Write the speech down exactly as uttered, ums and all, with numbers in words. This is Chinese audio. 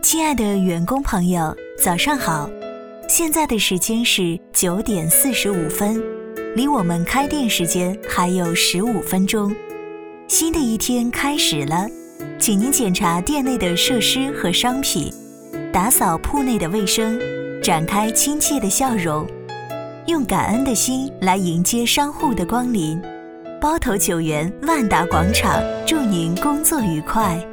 亲爱的员工朋友，早上好！现在的时间是九点四十五分，离我们开店时间还有十五分钟。新的一天开始了，请您检查店内的设施和商品，打扫铺内的卫生，展开亲切的笑容，用感恩的心来迎接商户的光临。包头酒园万达广场，祝您工作愉快。